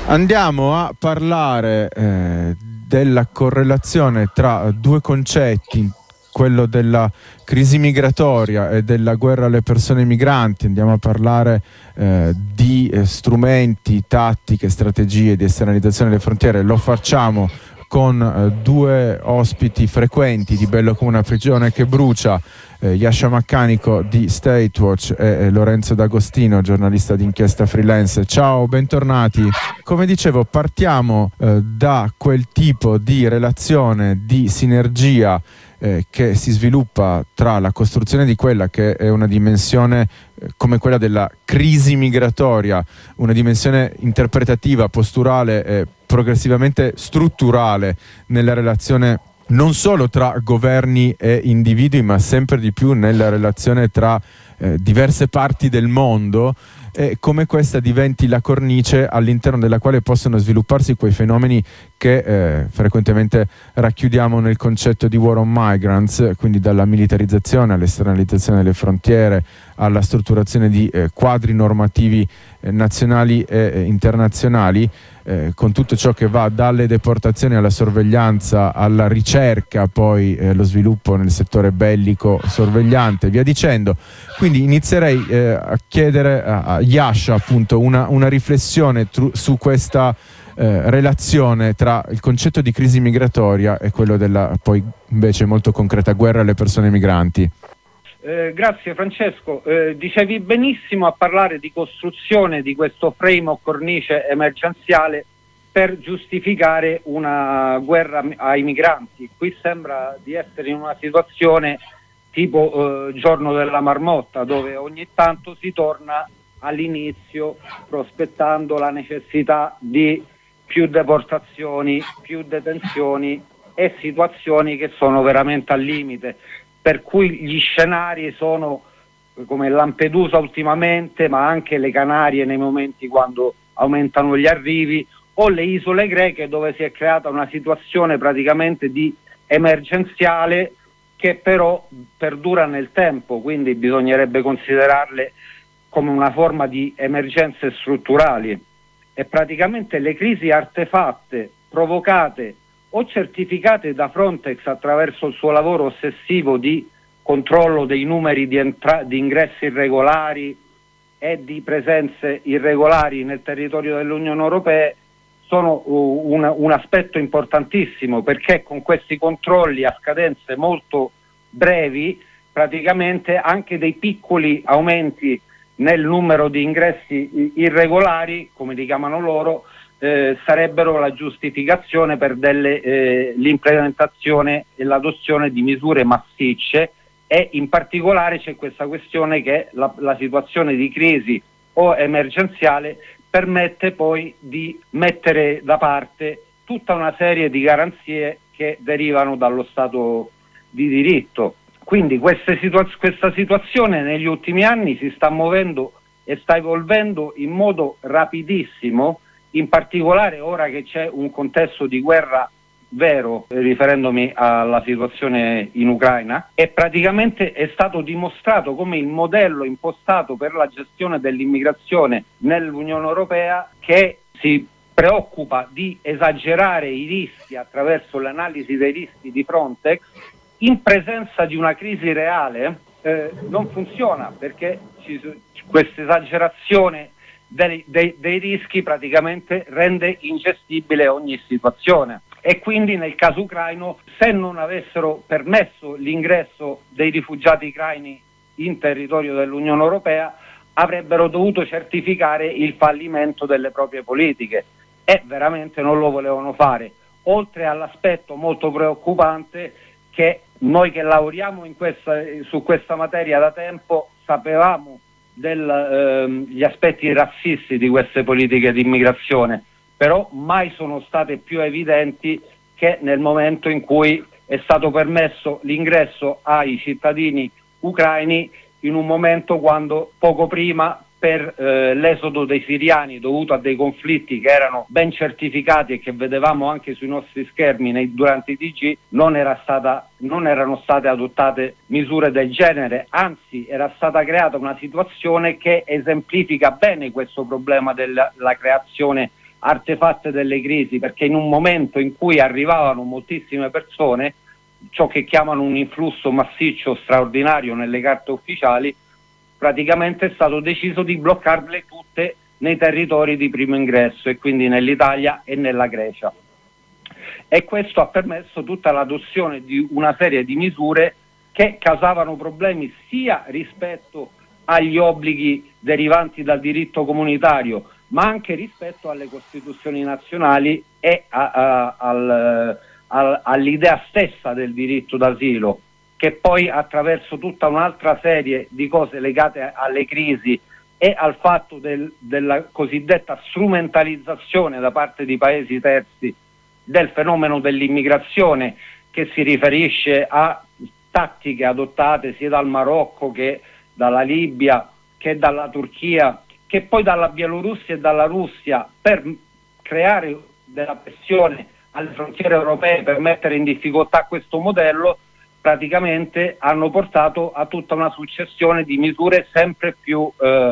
Andiamo a parlare della correlazione tra due concetti, quello della crisi migratoria e della guerra alle persone migranti. Andiamo a parlare di strumenti, tattiche, strategie di esternalizzazione delle frontiere. Lo facciamo con due ospiti frequenti di Bello come una prigione che brucia, Yasha Maccanico di Statewatch e Lorenzo D'Agostino, giornalista d'inchiesta freelance. Ciao, bentornati. Come dicevo, partiamo da quel tipo di relazione, di sinergia che si sviluppa tra la costruzione di quella che è una dimensione come quella della crisi migratoria, una dimensione interpretativa, posturale e progressivamente strutturale nella relazione non solo tra governi e individui, ma sempre di più nella relazione tra diverse parti del mondo, e come questa diventi la cornice all'interno della quale possono svilupparsi quei fenomeni che frequentemente racchiudiamo nel concetto di war on migrants, quindi dalla militarizzazione all'esternalizzazione delle frontiere, alla strutturazione di quadri normativi nazionali e internazionali, con tutto ciò che va dalle deportazioni alla sorveglianza, alla ricerca, poi lo sviluppo nel settore bellico sorvegliante, via dicendo. Quindi inizierei a chiedere a Yasha appunto una riflessione su questa relazione tra il concetto di crisi migratoria e quello della poi invece molto concreta guerra alle persone migranti. Grazie Francesco, dicevi benissimo a parlare di costruzione di questo frame o cornice emergenziale per giustificare una guerra ai migranti. Qui sembra di essere in una situazione tipo giorno della marmotta, dove ogni tanto si torna all'inizio prospettando la necessità di più deportazioni, più detenzioni e situazioni che sono veramente al limite, per cui gli scenari sono come Lampedusa ultimamente, ma anche le Canarie nei momenti quando aumentano gli arrivi, o le isole greche dove si è creata una situazione praticamente di emergenziale che però perdura nel tempo, quindi bisognerebbe considerarle come una forma di emergenze strutturali. E praticamente le crisi artefatte, provocate o certificate da Frontex attraverso il suo lavoro ossessivo di controllo dei numeri di ingressi irregolari e di presenze irregolari nel territorio dell'Unione Europea, sono un aspetto importantissimo, perché con questi controlli a scadenze molto brevi praticamente anche dei piccoli aumenti nel numero di ingressi irregolari, come li chiamano loro, sarebbero la giustificazione per l'implementazione e l'adozione di misure massicce. E in particolare c'è questa questione che la situazione di crisi o emergenziale permette poi di mettere da parte tutta una serie di garanzie che derivano dallo Stato di diritto. Quindi questa situazione negli ultimi anni si sta muovendo e sta evolvendo in modo rapidissimo, in particolare ora che c'è un contesto di guerra vero, riferendomi alla situazione in Ucraina, e praticamente è stato dimostrato come il modello impostato per la gestione dell'immigrazione nell'Unione Europea, che si preoccupa di esagerare i rischi attraverso l'analisi dei rischi di Frontex, in presenza di una crisi reale non funziona, perché questa esagerazione dei rischi praticamente rende ingestibile ogni situazione. E quindi nel caso ucraino, se non avessero permesso l'ingresso dei rifugiati ucraini in territorio dell'Unione Europea, avrebbero dovuto certificare il fallimento delle proprie politiche, e veramente non lo volevano fare. Oltre all'aspetto molto preoccupante che noi che lavoriamo su questa materia da tempo sapevamo gli aspetti razzisti di queste politiche di immigrazione, però mai sono state più evidenti che nel momento in cui è stato permesso l'ingresso ai cittadini ucraini, in un momento quando poco prima, per l'esodo dei siriani dovuto a dei conflitti che erano ben certificati e che vedevamo anche sui nostri schermi durante i TG, non erano state adottate misure del genere, anzi era stata creata una situazione che esemplifica bene questo problema della creazione artefatte delle crisi, perché in un momento in cui arrivavano moltissime persone, ciò che chiamano un influsso massiccio straordinario nelle carte ufficiali, praticamente è stato deciso di bloccarle tutte nei territori di primo ingresso, e quindi nell'Italia e nella Grecia. E questo ha permesso tutta l'adozione di una serie di misure che causavano problemi sia rispetto agli obblighi derivanti dal diritto comunitario, ma anche rispetto alle costituzioni nazionali e all'idea stessa del diritto d'asilo, che poi attraverso tutta un'altra serie di cose legate alle crisi e al fatto della cosiddetta strumentalizzazione da parte di paesi terzi del fenomeno dell'immigrazione, che si riferisce a tattiche adottate sia dal Marocco che dalla Libia che dalla Turchia, che poi dalla Bielorussia e dalla Russia, per creare della pressione alle frontiere europee, per mettere in difficoltà questo modello, praticamente hanno portato a tutta una successione di misure sempre più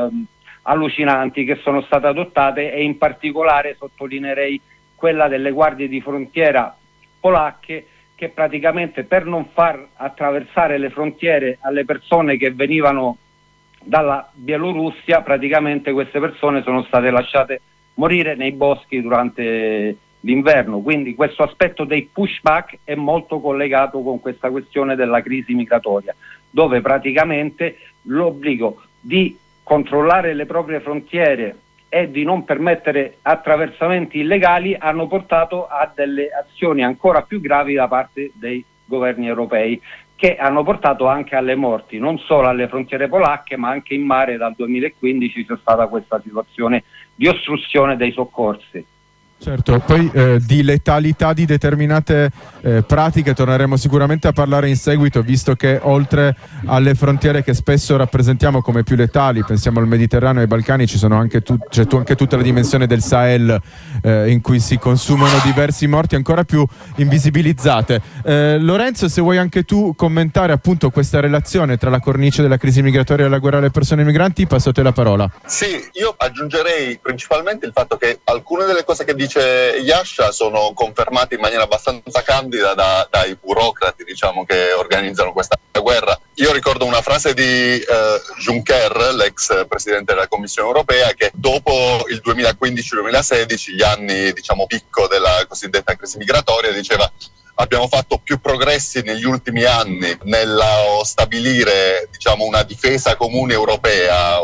allucinanti che sono state adottate, e in particolare sottolineerei quella delle guardie di frontiera polacche, che praticamente, per non far attraversare le frontiere alle persone che venivano dalla Bielorussia, praticamente queste persone sono state lasciate morire nei boschi durante l'inverno. Quindi questo aspetto dei pushback è molto collegato con questa questione della crisi migratoria, dove praticamente l'obbligo di controllare le proprie frontiere e di non permettere attraversamenti illegali hanno portato a delle azioni ancora più gravi da parte dei governi europei, che hanno portato anche alle morti, non solo alle frontiere polacche, ma anche in mare. Dal 2015 c'è stata questa situazione di ostruzione dei soccorsi. Certo, poi di letalità di determinate pratiche torneremo sicuramente a parlare in seguito, visto che oltre alle frontiere che spesso rappresentiamo come più letali, pensiamo al Mediterraneo e ai Balcani, ci sono anche c'è anche tutta la dimensione del Sahel, in cui si consumano diversi morti ancora più invisibilizzate. Lorenzo, se vuoi anche tu commentare appunto questa relazione tra la cornice della crisi migratoria e la guerra alle persone migranti, passo a te la parola. Sì, io aggiungerei principalmente il fatto che alcune delle cose che dice Yasha sono confermate in maniera abbastanza candida dai burocrati, diciamo, che organizzano questa guerra. Io ricordo una frase di Juncker, l'ex presidente della Commissione europea, che dopo il 2015-2016, gli anni, diciamo, picco della cosiddetta crisi migratoria, diceva: abbiamo fatto più progressi negli ultimi anni nello stabilire, diciamo, una difesa comune europea,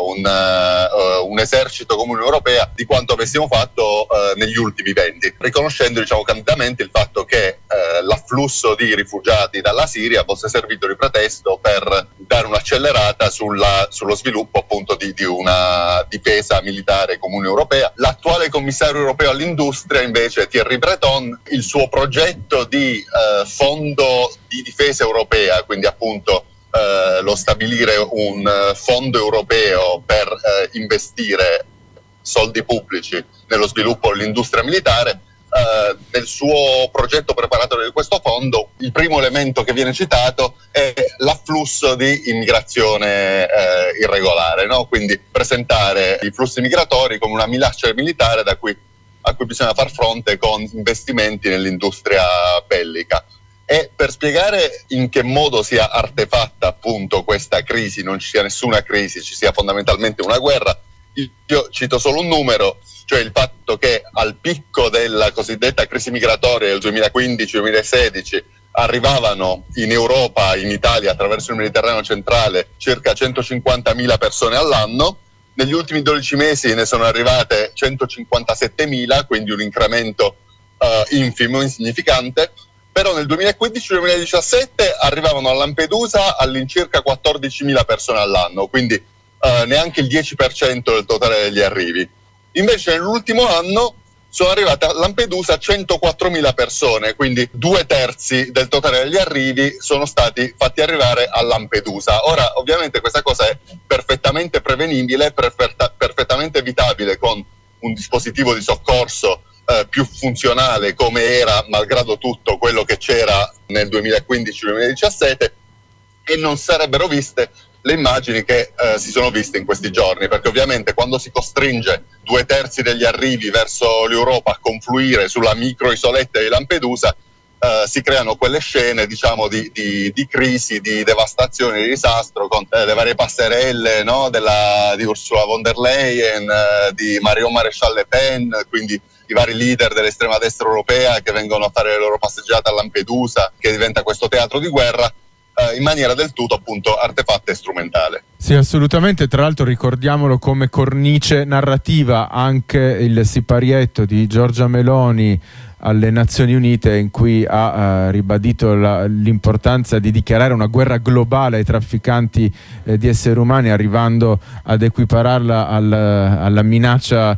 un esercito comune europea, di quanto avessimo fatto negli ultimi 20, riconoscendo, diciamo, candidamente il fatto che l'afflusso di rifugiati dalla Siria fosse servito di pretesto per dare un'accelerata sullo sviluppo appunto di una difesa militare comune europea. L'attuale commissario europeo all'industria, invece, Thierry Breton, il suo progetto di fondo di difesa europea, quindi appunto lo stabilire un fondo europeo per investire soldi pubblici nello sviluppo dell'industria militare. Nel suo progetto preparatorio di questo fondo, il primo elemento che viene citato è l'afflusso di immigrazione irregolare, no? Quindi presentare i flussi migratori come una minaccia militare a cui bisogna far fronte con investimenti nell'industria bellica. E per spiegare in che modo sia artefatta appunto questa crisi, non ci sia nessuna crisi, ci sia fondamentalmente una guerra, io cito solo un numero, cioè il fatto che al picco della cosiddetta crisi migratoria del 2015-2016 arrivavano in Europa, in Italia, attraverso il Mediterraneo centrale, circa 150.000 persone all'anno. Negli ultimi 12 mesi ne sono arrivate 157.000, quindi un incremento infimo, insignificante. Però nel 2015-2017 arrivavano a Lampedusa all'incirca 14.000 persone all'anno, quindi neanche il 10% del totale degli arrivi. Invece nell'ultimo anno sono arrivate a Lampedusa 104.000 persone, quindi 2/3 del totale degli arrivi sono stati fatti arrivare a Lampedusa. Ora, ovviamente questa cosa è perfettamente prevenibile, perfettamente evitabile con un dispositivo di soccorso più funzionale, come era, malgrado tutto, quello che c'era nel 2015-2017, e non sarebbero viste le immagini che si sono viste in questi giorni, perché ovviamente quando si costringe 2/3 degli arrivi verso l'Europa a confluire sulla microisoletta di Lampedusa, si creano quelle scene, diciamo, di crisi, di devastazione, di disastro, con le varie passerelle, no? Di Ursula von der Leyen, di Marion Maréchal Le Pen, quindi i vari leader dell'estrema destra europea che vengono a fare le loro passeggiate a Lampedusa, che diventa questo teatro di guerra, in maniera del tutto appunto artefatta e strumentale. Sì, assolutamente. Tra l'altro ricordiamolo come cornice narrativa anche il siparietto di Giorgia Meloni alle Nazioni Unite, in cui ha ribadito l'importanza di dichiarare una guerra globale ai trafficanti di esseri umani, arrivando ad equipararla alla minaccia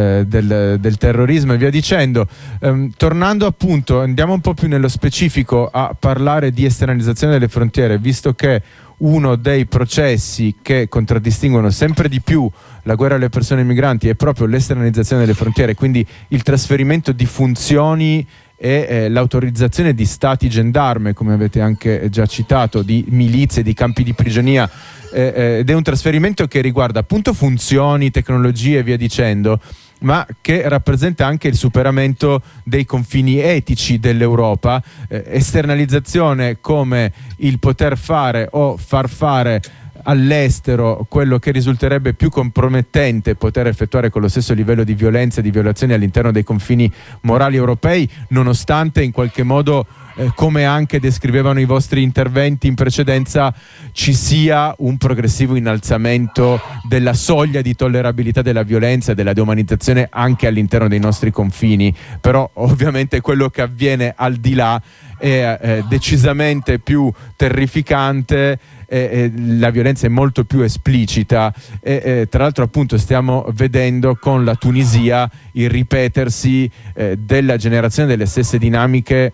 del terrorismo e via dicendo. Tornando appunto, andiamo un po' più nello specifico a parlare di esternalizzazione delle frontiere, visto che uno dei processi che contraddistinguono sempre di più la guerra alle persone migranti è proprio l'esternalizzazione delle frontiere, quindi il trasferimento di funzioni e l'autorizzazione di stati gendarme, come avete anche già citato, di milizie, di campi di prigionia, ed è un trasferimento che riguarda appunto funzioni, tecnologie e via dicendo, ma che rappresenta anche il superamento dei confini etici dell'Europa, esternalizzazione come il poter fare o far fare all'estero quello che risulterebbe più compromettente poter effettuare con lo stesso livello di violenza e di violazioni all'interno dei confini morali europei, nonostante in qualche modo, come anche descrivevano i vostri interventi in precedenza, ci sia un progressivo innalzamento della soglia di tollerabilità della violenza e della deumanizzazione anche all'interno dei nostri confini. Però ovviamente quello che avviene al di là è decisamente più terrificante, la violenza è molto più esplicita e tra l'altro appunto stiamo vedendo con la Tunisia il ripetersi della generazione delle stesse dinamiche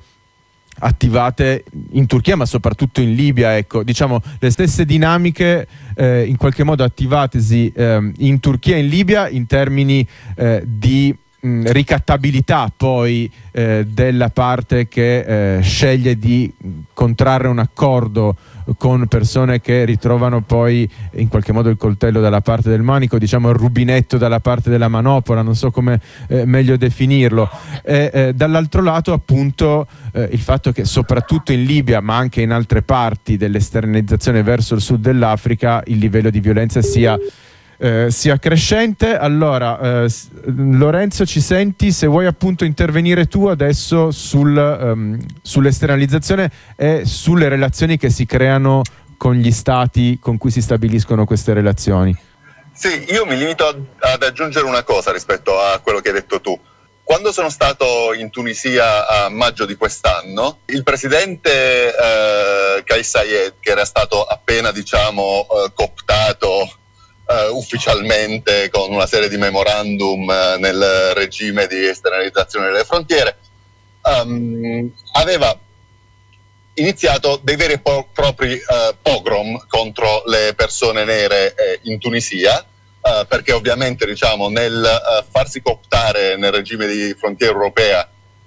attivate in Turchia, ma soprattutto in Libia, ecco, diciamo le stesse dinamiche in qualche modo attivatesi in Turchia e in Libia in termini di ricattabilità poi della parte che sceglie di contrarre un accordo con persone che ritrovano poi in qualche modo il coltello dalla parte del manico, diciamo il rubinetto dalla parte della manopola, non so come meglio definirlo. Dall'altro lato appunto il fatto che soprattutto in Libia, ma anche in altre parti dell'esternalizzazione verso il sud dell'Africa, il livello di violenza sia crescente. Allora Lorenzo, ci senti? Se vuoi appunto intervenire tu adesso sull'esternalizzazione e sulle relazioni che si creano con gli stati con cui si stabiliscono queste relazioni. Sì, io mi limito ad aggiungere una cosa rispetto a quello che hai detto tu. Quando sono stato in Tunisia a maggio di quest'anno, il presidente Kais Saied, che era stato appena cooptato ufficialmente con una serie di memorandum nel regime di esternalizzazione delle frontiere, aveva iniziato dei veri e propri pogrom contro le persone nere in Tunisia, perché ovviamente nel farsi cooptare nel regime di frontiera europea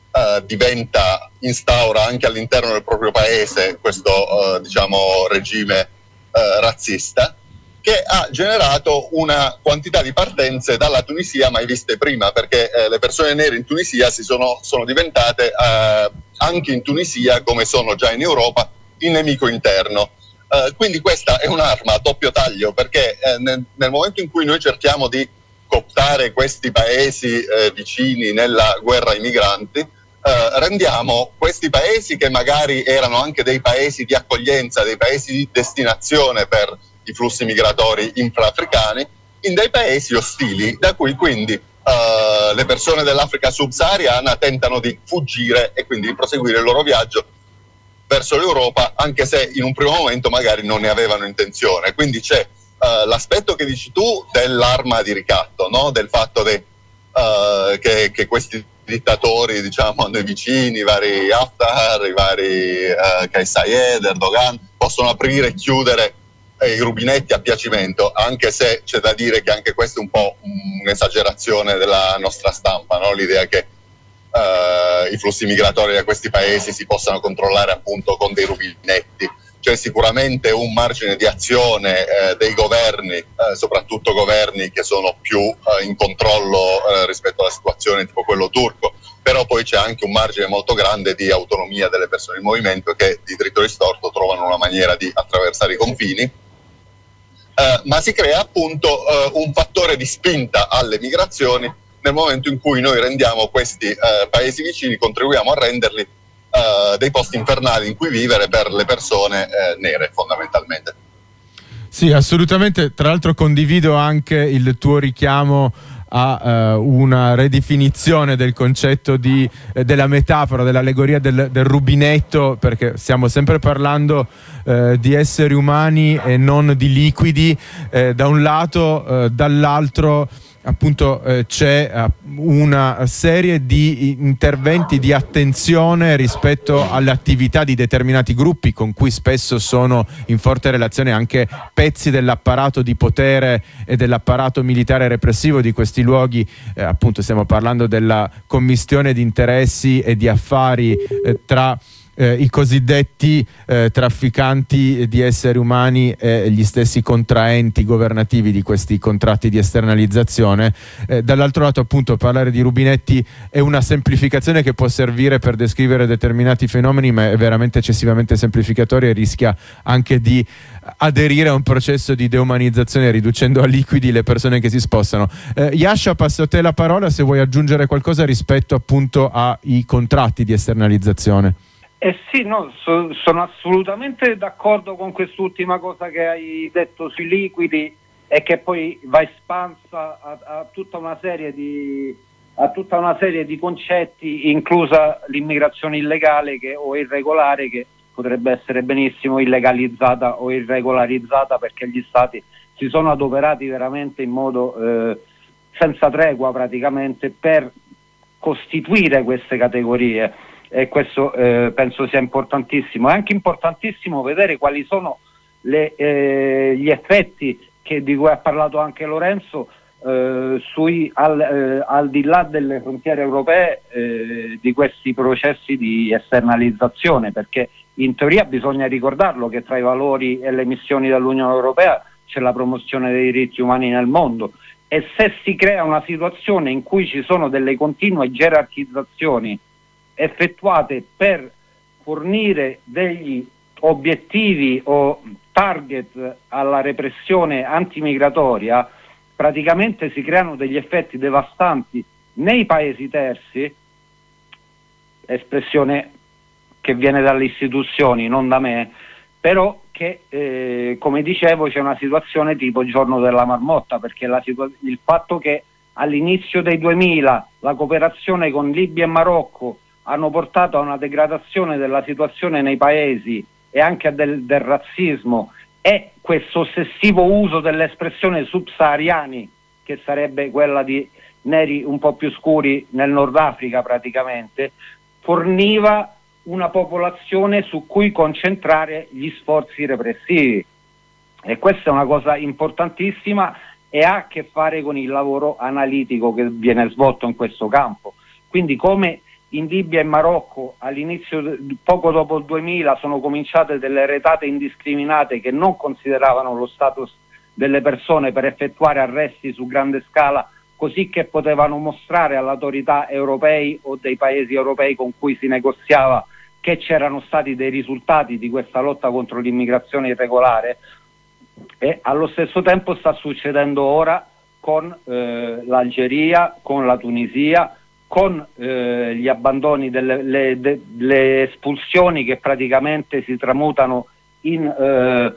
instaura anche all'interno del proprio paese questo regime razzista, che ha generato una quantità di partenze dalla Tunisia mai viste prima, perché le persone nere in Tunisia sono diventate anche in Tunisia, come sono già in Europa, il nemico interno. Quindi questa è un'arma a doppio taglio, perché nel momento in cui noi cerchiamo di cooptare questi paesi vicini nella guerra ai migranti, rendiamo questi paesi, che magari erano anche dei paesi di accoglienza, dei paesi di destinazione per i flussi migratori infraafricani, in dei paesi ostili, da cui quindi le persone dell'Africa subsahariana tentano di fuggire e quindi di proseguire il loro viaggio verso l'Europa, anche se in un primo momento magari non ne avevano intenzione. Quindi c'è l'aspetto che dici tu dell'arma di ricatto, no? Del fatto che questi dittatori, a noi vicini, i vari Haftar, i vari Kais Saied, Erdogan, possono aprire e chiudere i rubinetti a piacimento, anche se c'è da dire che anche questa è un po' un'esagerazione della nostra stampa, no? L'idea che i flussi migratori da questi paesi si possano controllare appunto con dei rubinetti. c'è sicuramente un margine di azione dei governi, soprattutto governi che sono più in controllo rispetto alla situazione tipo quello turco, però poi c'è anche un margine molto grande di autonomia delle persone in movimento che di dritto ristorto trovano una maniera di attraversare i confini, ma si crea appunto un fattore di spinta alle migrazioni nel momento in cui noi rendiamo questi paesi vicini, contribuiamo a renderli dei posti infernali in cui vivere per le persone nere fondamentalmente. Sì, assolutamente. Tra l'altro condivido anche il tuo richiamo a una ridefinizione del concetto della metafora, dell'allegoria del rubinetto, perché stiamo sempre parlando di esseri umani e non di liquidi da un lato, dall'altro appunto c'è una serie di interventi di attenzione rispetto alle attività di determinati gruppi con cui spesso sono in forte relazione anche pezzi dell'apparato di potere e dell'apparato militare repressivo di questi luoghi. Appunto stiamo parlando della commistione di interessi e di affari tra i cosiddetti trafficanti di esseri umani e gli stessi contraenti governativi di questi contratti di esternalizzazione. Dall'altro lato appunto parlare di rubinetti è una semplificazione che può servire per descrivere determinati fenomeni, ma è veramente eccessivamente semplificatoria e rischia anche di aderire a un processo di deumanizzazione riducendo a liquidi le persone che si spostano. Yasha, passo a te la parola se vuoi aggiungere qualcosa rispetto appunto ai contratti di esternalizzazione. Sì, no, sono assolutamente d'accordo con quest'ultima cosa che hai detto sui liquidi e che poi va espansa a tutta una serie di concetti, inclusa l'immigrazione illegale o irregolare, che potrebbe essere benissimo illegalizzata o irregolarizzata, perché gli stati si sono adoperati veramente in modo senza tregua praticamente per costituire queste categorie. E questo penso sia importantissimo. È anche importantissimo vedere quali sono gli effetti di cui ha parlato anche Lorenzo al di là delle frontiere europee di questi processi di esternalizzazione, perché in teoria bisogna ricordarlo che tra i valori e le missioni dell'Unione Europea c'è la promozione dei diritti umani nel mondo, e se si crea una situazione in cui ci sono delle continue gerarchizzazioni effettuate per fornire degli obiettivi o target alla repressione antimigratoria, praticamente si creano degli effetti devastanti nei paesi terzi, espressione che viene dalle istituzioni, non da me, però che come dicevo c'è una situazione tipo giorno della marmotta, perché il fatto che all'inizio dei 2000 la cooperazione con Libia e Marocco hanno portato a una degradazione della situazione nei paesi e anche del razzismo, e questo ossessivo uso dell'espressione subsahariani, che sarebbe quella di neri un po' più scuri nel Nord Africa praticamente, forniva una popolazione su cui concentrare gli sforzi repressivi. E questa è una cosa importantissima e ha a che fare con il lavoro analitico che viene svolto in questo campo. Quindi come in Libia e Marocco all'inizio, poco dopo il 2000, sono cominciate delle retate indiscriminate che non consideravano lo status delle persone per effettuare arresti su grande scala, così che potevano mostrare alle autorità europei o dei paesi europei con cui si negoziava che c'erano stati dei risultati di questa lotta contro l'immigrazione irregolare. E allo stesso tempo sta succedendo ora con l'Algeria, con la Tunisia, con gli abbandoni le espulsioni che praticamente si tramutano in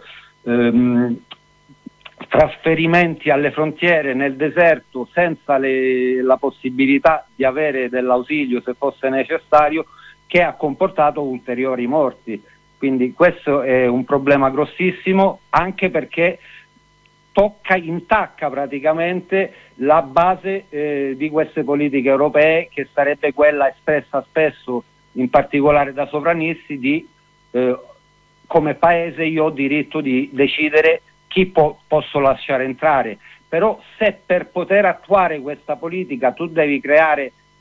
trasferimenti alle frontiere nel deserto senza la possibilità di avere dell'ausilio se fosse necessario, che ha comportato ulteriori morti. Quindi questo è un problema grossissimo, anche perché intacca praticamente la base di queste politiche europee, che sarebbe quella espressa spesso in particolare da sovranisti di come paese io ho diritto di decidere chi posso lasciare entrare. Però se per poter attuare questa politica tu devi creare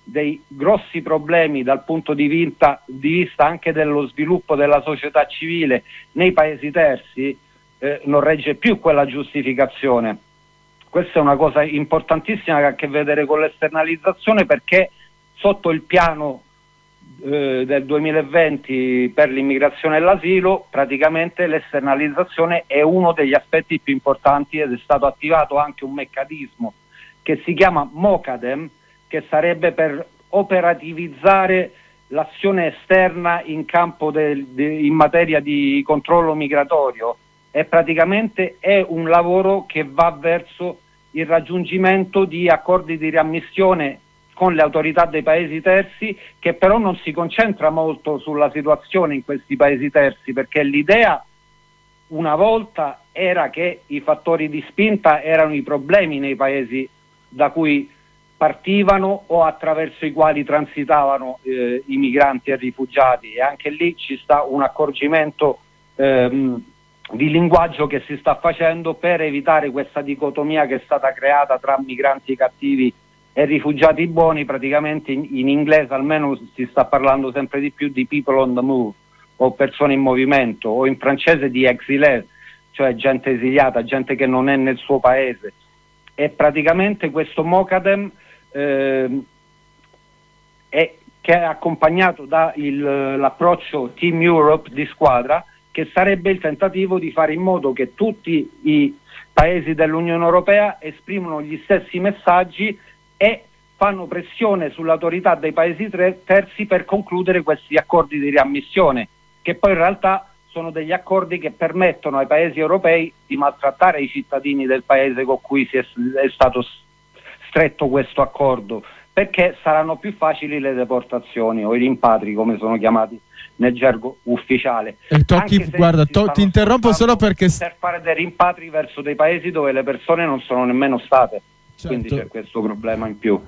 dei grossi problemi dal punto di vista anche dello sviluppo della società civile nei paesi terzi, non regge più quella giustificazione. Questa è una cosa importantissima che ha a che vedere con l'esternalizzazione, perché sotto il piano del 2020 per l'immigrazione e l'asilo praticamente l'esternalizzazione è uno degli aspetti più importanti, ed è stato attivato anche un meccanismo che si chiama MOCADEM, che sarebbe per operativizzare l'azione esterna in campo in materia di controllo migratorio, e praticamente è un lavoro che va verso il raggiungimento di accordi di riammissione con le autorità dei paesi terzi, che però non si concentra molto sulla situazione in questi paesi terzi, perché l'idea una volta era che i fattori di spinta erano i problemi nei paesi da cui partivano o attraverso i quali transitavano i migranti e rifugiati, e anche lì ci sta un accorgimento di linguaggio che si sta facendo per evitare questa dicotomia che è stata creata tra migranti cattivi e rifugiati buoni. Praticamente in inglese almeno si sta parlando sempre di più di people on the move, o persone in movimento, o in francese di exilés, cioè gente esiliata, gente che non è nel suo paese. E praticamente questo MOCADEM che è accompagnato dall'approccio Team Europe di squadra, che sarebbe il tentativo di fare in modo che tutti i paesi dell'Unione Europea esprimono gli stessi messaggi e fanno pressione sull'autorità dei paesi terzi per concludere questi accordi di riammissione, che poi in realtà sono degli accordi che permettono ai paesi europei di maltrattare i cittadini del paese con cui è stato stretto questo accordo, perché saranno più facili le deportazioni o i rimpatri, come sono chiamati nel gergo ufficiale. E ti interrompo solo perché per fare dei rimpatri verso dei paesi dove le persone non sono nemmeno state. Certo. Quindi c'è questo problema in più.